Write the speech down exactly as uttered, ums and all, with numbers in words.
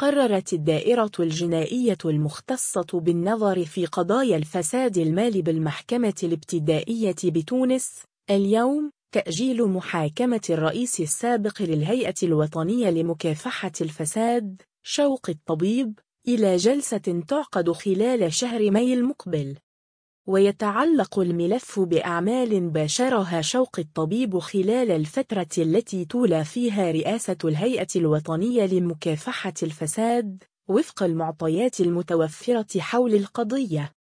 قررت الدائرة الجنائية المختصة بالنظر في قضايا الفساد المالي بالمحكمة الابتدائية بتونس اليوم تأجيل محاكمة الرئيس السابق للهيئة الوطنية لمكافحة الفساد شوقي الطبيب إلى جلسة تعقد خلال شهر ماي المقبل. ويتعلق الملف بأعمال باشرها شوقي الطبيب خلال الفترة التي تولى فيها رئاسة الهيئة الوطنية لمكافحة الفساد وفق المعطيات المتوفرة حول القضية.